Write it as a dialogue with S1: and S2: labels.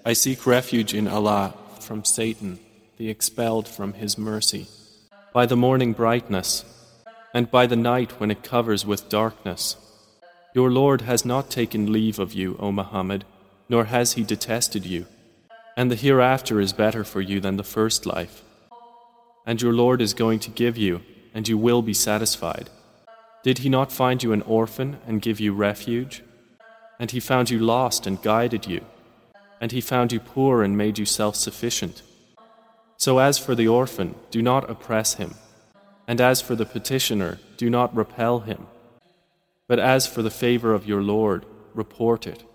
S1: I seek refuge in Allah from Satan, the expelled from His mercy, by the morning brightness, and by the night when it covers with darkness. Your Lord has not taken leave of you, O Muhammad, nor has He detested you, and the hereafter is better for you than the first life. And your Lord is going to give you, and you will be satisfied. Did He not find you an orphan and give you refuge? And He found you lost and guided you, and He found you poor and made you self-sufficient. So as for the orphan, do not oppress him, and as for the petitioner, do not repel him. But as for the favor of your Lord, report it.